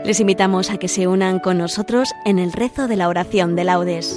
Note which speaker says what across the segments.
Speaker 1: Les invitamos a que se unan con nosotros en el rezo de la oración de laudes.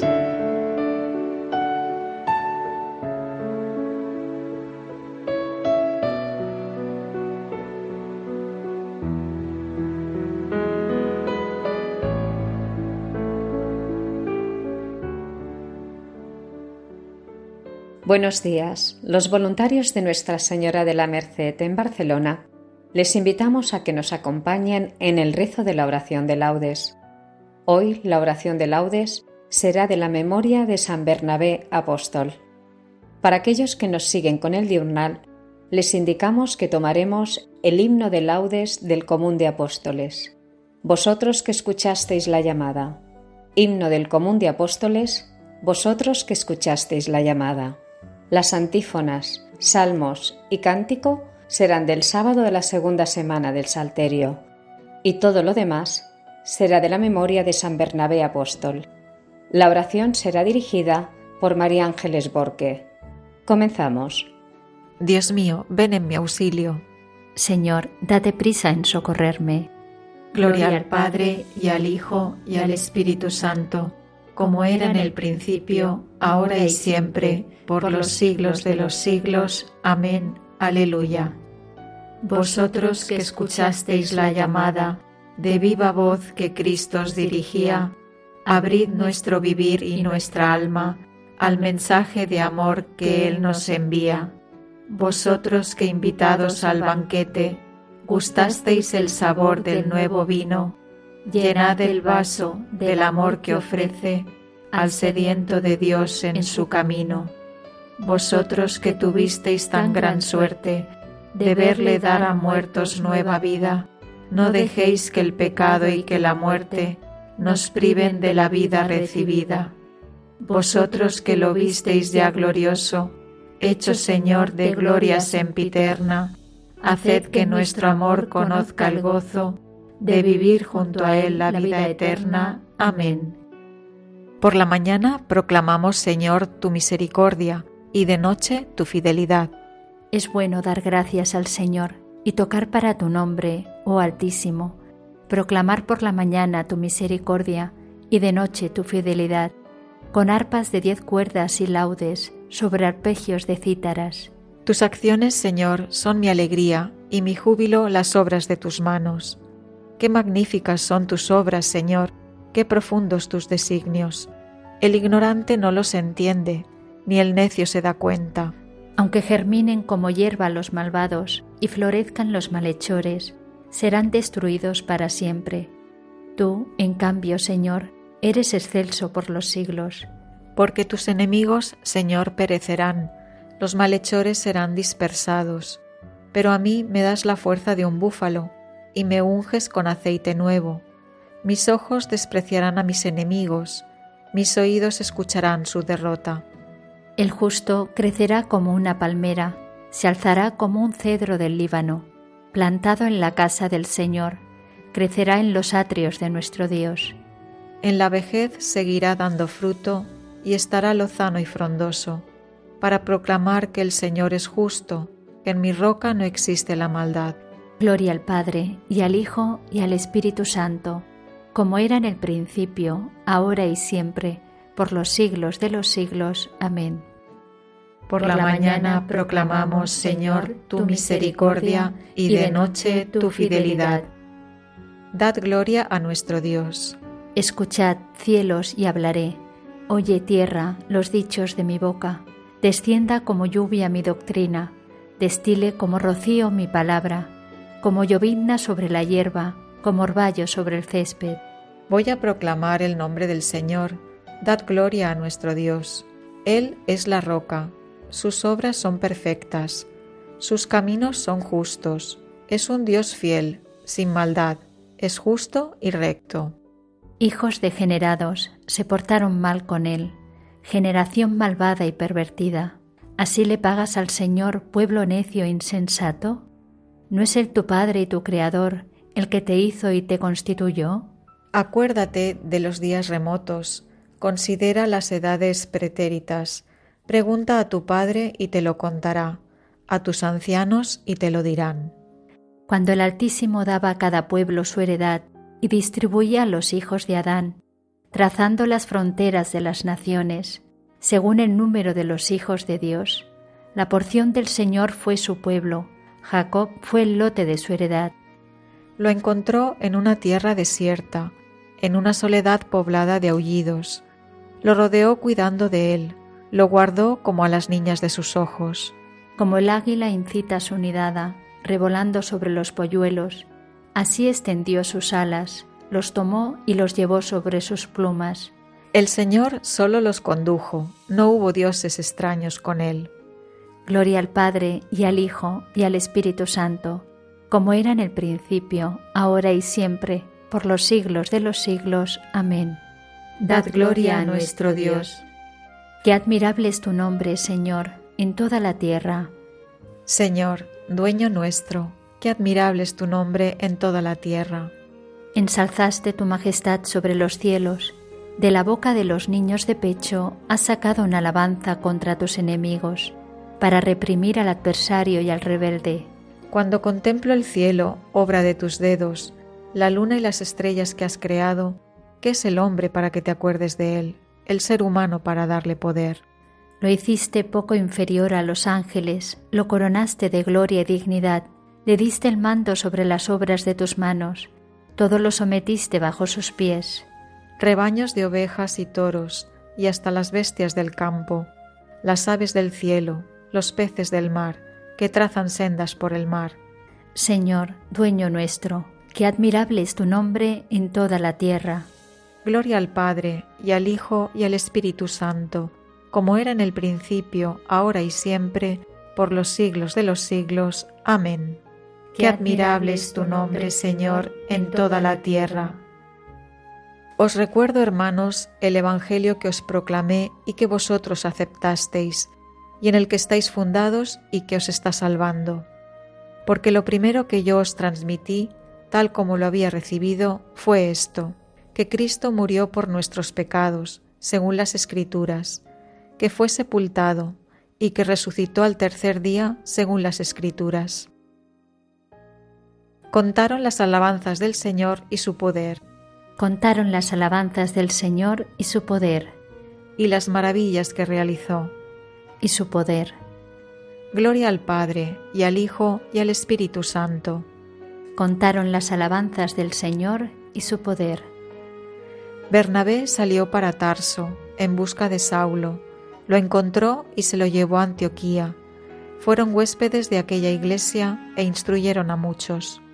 Speaker 2: Buenos días. Los voluntarios de Nuestra Señora de la Merced en Barcelona les invitamos a que nos acompañen en el rezo de la oración de laudes. Hoy la oración de laudes será de la memoria de San Bernabé Apóstol. Para aquellos que nos siguen con el diurnal, les indicamos que tomaremos el himno de laudes del Común de Apóstoles. Vosotros que escuchasteis la llamada. Himno del Común de Apóstoles, vosotros que escuchasteis la llamada. Las antífonas, salmos y cántico serán del sábado de la segunda semana del Salterio, y todo lo demás será de la memoria de San Bernabé Apóstol. La oración será dirigida por María Ángeles Borque. Comenzamos.
Speaker 3: Dios mío, ven en mi auxilio.
Speaker 4: Señor, date prisa en socorrerme.
Speaker 5: Gloria al Padre, y al Hijo, y al Espíritu Santo, como era en el principio, ahora y siempre, por los siglos de los siglos. Amén. Aleluya. Vosotros que escuchasteis la llamada, de viva voz que Cristo os dirigía, abrid nuestro vivir y nuestra alma al mensaje de amor que Él nos envía. Vosotros que invitados al banquete, gustasteis el sabor del nuevo vino, llenad el vaso del amor que ofrece al sediento de Dios en su camino. Vosotros que tuvisteis tan gran suerte de verle dar a muertos nueva vida, no dejéis que el pecado y que la muerte nos priven de la vida recibida. Vosotros que lo visteis ya glorioso, hecho Señor de gloria sempiterna, haced que nuestro amor conozca el gozo de vivir junto a Él la vida eterna. Amén.
Speaker 3: Por la mañana proclamamos, Señor, tu misericordia, y de noche tu fidelidad.
Speaker 4: Es bueno dar gracias al Señor y tocar para tu nombre, oh Altísimo, proclamar por la mañana tu misericordia y de noche tu fidelidad, con arpas de 10 cuerdas y laudes sobre arpegios de cítaras.
Speaker 3: Tus acciones, Señor, son mi alegría y mi júbilo las obras de tus manos. Qué magníficas son tus obras, Señor, qué profundos tus designios. El ignorante no los entiende, ni el necio se da cuenta.
Speaker 4: Aunque germinen como hierba los malvados y florezcan los malhechores, serán destruidos para siempre. Tú, en cambio, Señor, eres excelso por los siglos.
Speaker 3: Porque tus enemigos, Señor, perecerán, los malhechores serán dispersados. Pero a mí me das la fuerza de un búfalo, y me unges con aceite nuevo. Mis ojos despreciarán a mis enemigos, mis oídos escucharán su derrota.
Speaker 4: El justo crecerá como una palmera, se alzará como un cedro del Líbano, plantado en la casa del Señor, crecerá en los atrios de nuestro Dios.
Speaker 3: En la vejez seguirá dando fruto y estará lozano y frondoso, para proclamar que el Señor es justo, que en mi roca no existe la maldad.
Speaker 4: Gloria al Padre, y al Hijo, y al Espíritu Santo, como era en el principio, ahora y siempre, por los siglos de los siglos. Amén.
Speaker 5: Por la mañana proclamamos, Señor, tu misericordia y de noche tu fidelidad.
Speaker 3: Dad gloria a nuestro Dios.
Speaker 4: Escuchad, cielos, y hablaré. Oye, tierra, los dichos de mi boca. Descienda como lluvia mi doctrina, destile como rocío mi palabra, como llovizna sobre la hierba, como orvallo sobre el césped.
Speaker 3: Voy a proclamar el nombre del Señor. Dad gloria a nuestro Dios. Él es la roca. Sus obras son perfectas. Sus caminos son justos. Es un Dios fiel, sin maldad. Es justo y recto.
Speaker 4: Hijos degenerados se portaron mal con él. Generación malvada y pervertida. ¿Así le pagas al Señor, pueblo necio e insensato? ¿No es Él tu Padre y tu Creador, el que te hizo y te constituyó?
Speaker 3: Acuérdate de los días remotos, considera las edades pretéritas, pregunta a tu padre y te lo contará, a tus ancianos y te lo dirán.
Speaker 4: Cuando el Altísimo daba a cada pueblo su heredad, y distribuía a los hijos de Adán, trazando las fronteras de las naciones, según el número de los hijos de Dios. La porción del Señor fue su pueblo, Jacob fue el lote de su heredad.
Speaker 3: Lo encontró en una tierra desierta, en una soledad poblada de aullidos. Lo rodeó cuidando de él, lo guardó como a las niñas de sus ojos.
Speaker 4: Como el águila incita su nidada, revolando sobre los polluelos, así extendió sus alas, los tomó y los llevó sobre sus plumas.
Speaker 3: El Señor solo los condujo, no hubo dioses extraños con él.
Speaker 4: Gloria al Padre, y al Hijo, y al Espíritu Santo, como era en el principio, ahora y siempre, por los siglos de los siglos. Amén.
Speaker 5: Dad gloria a nuestro Dios.
Speaker 4: Qué admirable es tu nombre, Señor, en toda la tierra.
Speaker 3: Señor, dueño nuestro, qué admirable es tu nombre en toda la tierra.
Speaker 4: Ensalzaste tu majestad sobre los cielos. De la boca de los niños de pecho has sacado una alabanza contra tus enemigos, para reprimir al adversario y al rebelde.
Speaker 3: Cuando contemplo el cielo, obra de tus dedos, la luna y las estrellas que has creado, ¿qué es el hombre para que te acuerdes de él, el ser humano para darle poder?
Speaker 4: Lo hiciste poco inferior a los ángeles, lo coronaste de gloria y dignidad, le diste el mando sobre las obras de tus manos, todo lo sometiste bajo sus pies.
Speaker 3: Rebaños de ovejas y toros, y hasta las bestias del campo, las aves del cielo, los peces del mar, que trazan sendas por el mar.
Speaker 4: Señor, dueño nuestro, qué admirable es tu nombre en toda la tierra.
Speaker 3: Gloria al Padre, y al Hijo, y al Espíritu Santo, como era en el principio, ahora y siempre, por los siglos de los siglos. Amén.
Speaker 5: Qué admirable es tu nombre, Señor, en toda la tierra.
Speaker 3: Os recuerdo, hermanos, el Evangelio que os proclamé y que vosotros aceptasteis, y en el que estáis fundados y que os está salvando. Porque lo primero que yo os transmití, tal como lo había recibido, fue esto, que Cristo murió por nuestros pecados, según las Escrituras, que fue sepultado y que resucitó al tercer día, según las Escrituras. Contaron las alabanzas del Señor y su poder.
Speaker 4: Contaron las alabanzas del Señor y su poder.
Speaker 3: Y las maravillas que realizó.
Speaker 4: Y su poder.
Speaker 3: Gloria al Padre, y al Hijo, y al Espíritu Santo.
Speaker 4: Contaron las alabanzas del Señor y su poder.
Speaker 3: Bernabé salió para Tarso, en busca de Saulo. Lo encontró y se lo llevó a Antioquía. Fueron huéspedes de aquella iglesia e instruyeron a muchos.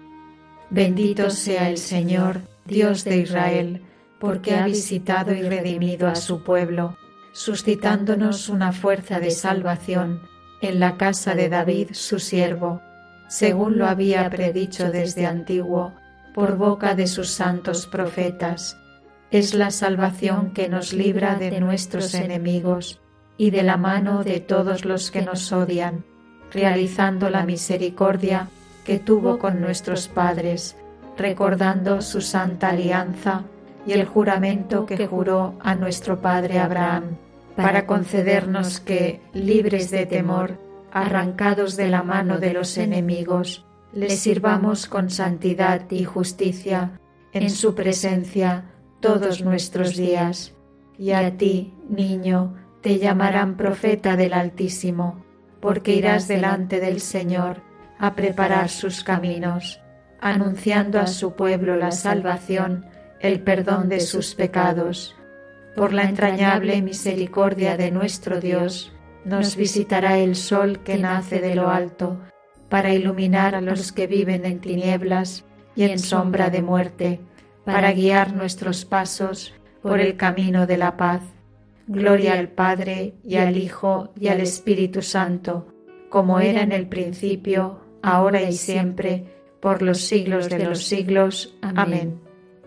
Speaker 5: Bendito sea el Señor, Dios de Israel, porque ha visitado y redimido a su pueblo, suscitándonos una fuerza de salvación en la casa de David su siervo, según lo había predicho desde antiguo, por boca de sus santos profetas. Es la salvación que nos libra de nuestros enemigos y de la mano de todos los que nos odian, realizando la misericordia que tuvo con nuestros padres, recordando su santa alianza y el juramento que juró a nuestro padre Abraham, para concedernos que, libres de temor, arrancados de la mano de los enemigos, le sirvamos con santidad y justicia en su presencia todos nuestros días. Y a ti, niño, te llamarán profeta del Altísimo, porque irás delante del Señor a preparar sus caminos, anunciando a su pueblo la salvación, el perdón de sus pecados. Por la entrañable misericordia de nuestro Dios, nos visitará el sol que nace de lo alto, para iluminar a los que viven en tinieblas y en sombra de muerte, para guiar nuestros pasos por el camino de la paz. Gloria al Padre, y al Hijo, y al Espíritu Santo, como era en el principio, ahora y siempre, por los siglos de los siglos. Amén.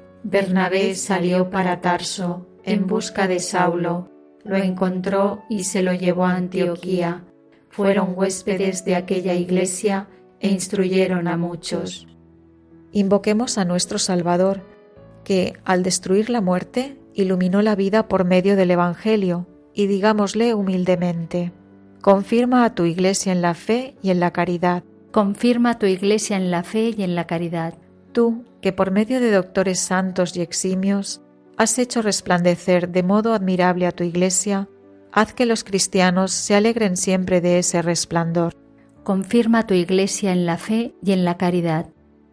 Speaker 5: Bernabé salió para Tarso en busca de Saulo, lo encontró y se lo llevó a Antioquía. Fueron huéspedes de aquella iglesia e instruyeron a muchos.
Speaker 3: Invoquemos a nuestro Salvador, que, al destruir la muerte, iluminó la vida por medio del Evangelio, y digámosle humildemente: confirma a tu Iglesia en la fe y en la caridad.
Speaker 4: Confirma tu Iglesia en la fe y en la caridad.
Speaker 3: Tú, que por medio de doctores santos y eximios has hecho resplandecer de modo admirable a tu Iglesia, haz que los cristianos se alegren siempre de ese resplandor.
Speaker 4: Confirma tu Iglesia en la fe y en la caridad.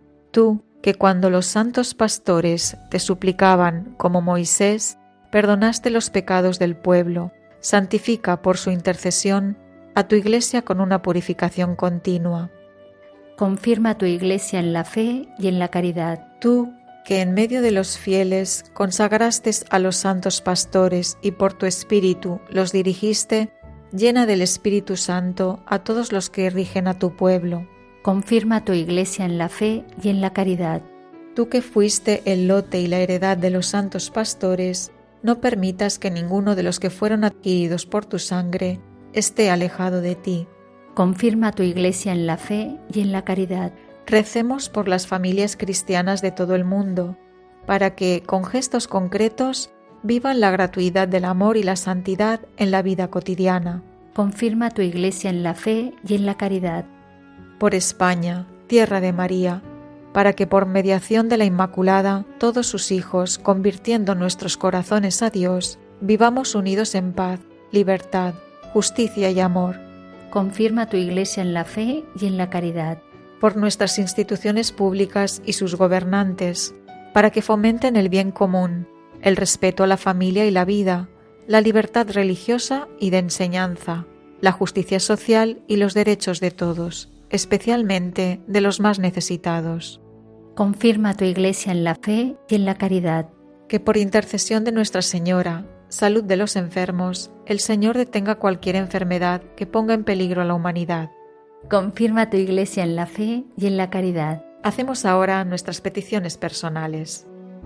Speaker 3: Tú, que cuando los santos pastores te suplicaban, como Moisés, perdonaste los pecados del pueblo, santifica por su intercesión a tu Iglesia con una purificación continua.
Speaker 4: Confirma tu Iglesia en la fe y en la caridad.
Speaker 3: Tú, que en medio de los fieles consagraste a los santos pastores y por tu Espíritu los dirigiste, llena del Espíritu Santo a todos los que rigen a tu pueblo.
Speaker 4: Confirma tu Iglesia en la fe y en la caridad.
Speaker 3: Tú que fuiste el lote y la heredad de los santos pastores, no permitas que ninguno de los que fueron adquiridos por tu sangre esté alejado de ti.
Speaker 4: Confirma tu Iglesia en la fe y en la caridad.
Speaker 3: Recemos por las familias cristianas de todo el mundo, para que, con gestos concretos, vivan la gratuidad del amor y la santidad en la vida cotidiana.
Speaker 4: Confirma tu Iglesia en la fe y en la caridad.
Speaker 3: Por España, tierra de María, para que por mediación de la Inmaculada, todos sus hijos, convirtiendo nuestros corazones a Dios, vivamos unidos en paz, libertad, justicia y amor.
Speaker 4: Confirma tu Iglesia en la fe y en la caridad.
Speaker 3: Por nuestras instituciones públicas y sus gobernantes, para que fomenten el bien común, el respeto a la familia y la vida, la libertad religiosa y de enseñanza, la justicia social y los derechos de todos, especialmente de los más necesitados.
Speaker 4: Confirma tu Iglesia en la fe y en la caridad.
Speaker 3: Que por intercesión de Nuestra Señora, salud de los enfermos, el Señor detenga cualquier enfermedad que ponga en peligro a la humanidad.
Speaker 4: Confirma tu Iglesia en la fe y en la caridad.
Speaker 3: Hacemos ahora nuestras peticiones personales.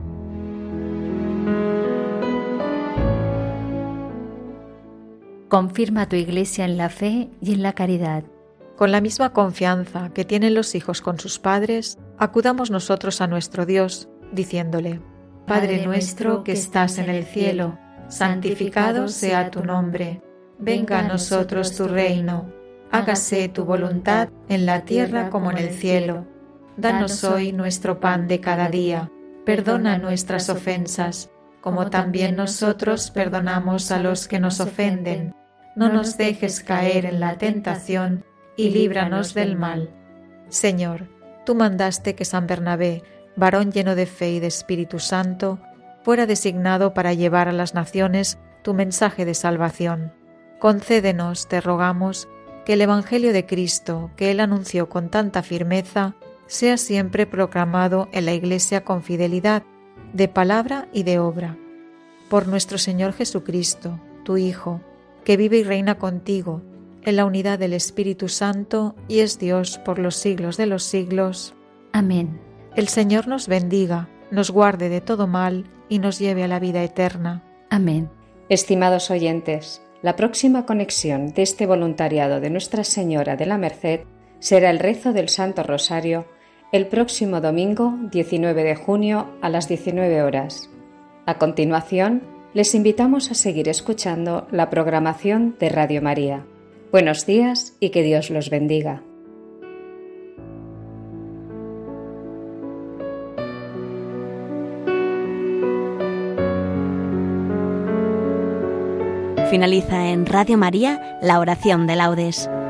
Speaker 4: Confirma tu Iglesia en la fe y en la caridad.
Speaker 3: Con la misma confianza que tienen los hijos con sus padres, acudamos nosotros a nuestro Dios, diciéndole: Padre nuestro que estás en el cielo, santificado sea tu nombre. Venga a nosotros tu reino. Hágase tu voluntad en la tierra como en el cielo. Danos hoy nuestro pan de cada día. Perdona nuestras ofensas, como también nosotros perdonamos a los que nos ofenden. No nos dejes caer en la tentación y líbranos del mal. Señor, tú mandaste que San Bernabé, varón lleno de fe y de Espíritu Santo, fuera designado para llevar a las naciones tu mensaje de salvación. Concédenos, te rogamos, que el Evangelio de Cristo, que él anunció con tanta firmeza, sea siempre proclamado en la Iglesia con fidelidad, de palabra y de obra. Por nuestro Señor Jesucristo, tu Hijo, que vive y reina contigo, en la unidad del Espíritu Santo, y es Dios por los siglos de los siglos.
Speaker 4: Amén.
Speaker 3: El Señor nos bendiga, nos guarde de todo mal y nos lleve a la vida eterna.
Speaker 4: Amén.
Speaker 2: Estimados oyentes, la próxima conexión de este voluntariado de Nuestra Señora de la Merced será el rezo del Santo Rosario el próximo domingo 19 de junio a las 19 horas. A continuación, les invitamos a seguir escuchando la programación de Radio María. Buenos días y que Dios los bendiga.
Speaker 1: Finaliza en Radio María la oración de laudes.